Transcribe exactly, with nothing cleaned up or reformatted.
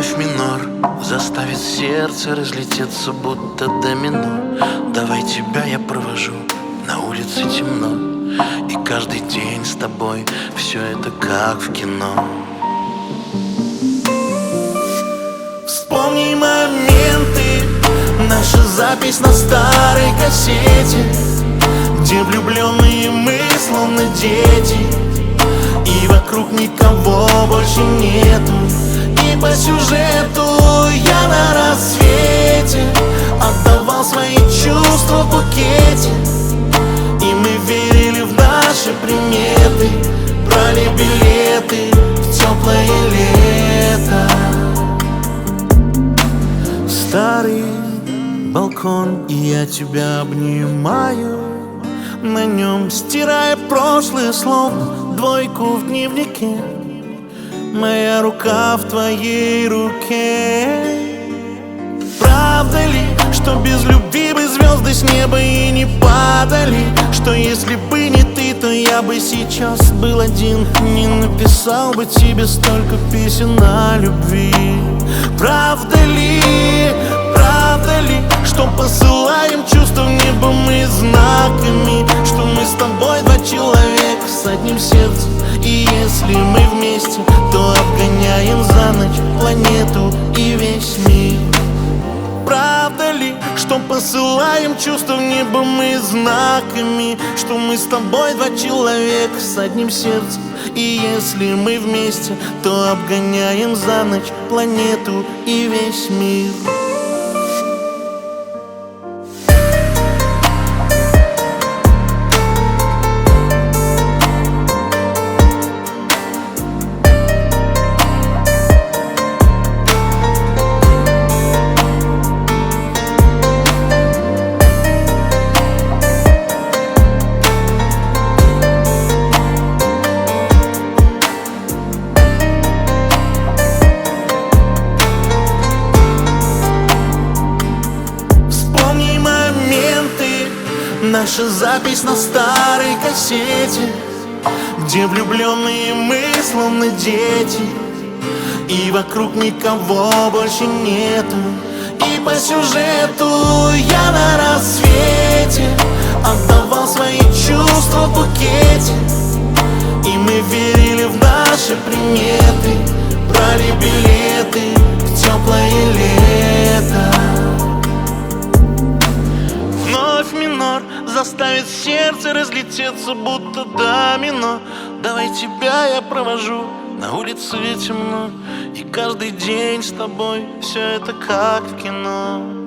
Вновь минор заставит сердце разлететься, будто домино. Давай тебя я провожу, на улице темно, и каждый день с тобой все это как в кино. Вспомни моменты, наша запись на старой кассете, где влюбленные мы словно дети, и вокруг никого больше нету. И по сюжету я на рассвете отдавал свои чувства в букете, и мы верили в наши приметы, брали билеты в теплое лето. Старый балкон, и я тебя обнимаю, на нем стирая прошлое, словно двойку в дневнике. Моя рука в твоей руке. Правда ли, что без любви бы звезды с неба и не падали? Что если бы не ты, то я бы сейчас был один, не написал бы тебе столько песен о любви? Правда ли, правда ли, что посылаем чувства в небо мы знаками? Что мы с тобой два человека с одним сердцем, и если мы вместе, то обгоняем за ночь планету и весь мир. Правда ли, что посылаем чувства в небо мы знаками? Что мы с тобой два человека с одним сердцем, и если мы вместе, то обгоняем за ночь планету и весь мир. Наша запись на старой кассете, где влюбленные мы словно дети, и вокруг никого больше нету. И по сюжету я на рассвете отдавал свои чувства в букете, и мы верили в наши приметы, брали билеты в теплое лето. Вновь минор заставит сердце разлететься, будто домино. Давай тебя я провожу, на улице темно, и каждый день с тобой все это как в кино.